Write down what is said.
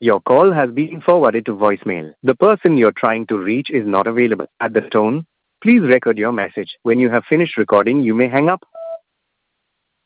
Your call has been forwarded to voicemail. The person you're trying to reach is not available. At the tone, please record your message. When you have finished recording, you may hang up.